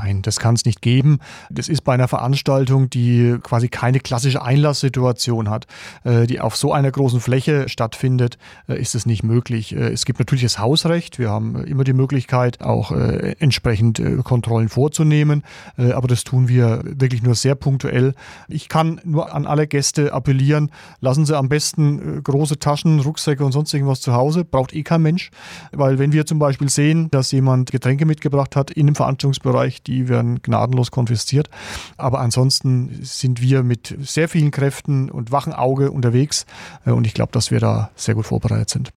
Nein, das kann es nicht geben. Das ist bei einer Veranstaltung, die quasi keine klassische Einlasssituation hat, die auf so einer großen Fläche stattfindet, ist es nicht möglich. Es gibt natürlich das Hausrecht. Wir haben immer die Möglichkeit, auch entsprechend Kontrollen vorzunehmen. Aber das tun wir wirklich nur sehr punktuell. Ich kann nur an alle Gäste appellieren, lassen Sie am besten große Taschen, Rucksäcke und sonst irgendwas zu Hause. Braucht kein Mensch. Weil wenn wir zum Beispiel sehen, dass jemand Getränke mitgebracht hat in dem Veranstaltungsbereich, die werden gnadenlos konfisziert. Aber ansonsten sind wir mit sehr vielen Kräften und wachem Auge unterwegs. Und ich glaube, dass wir da sehr gut vorbereitet sind.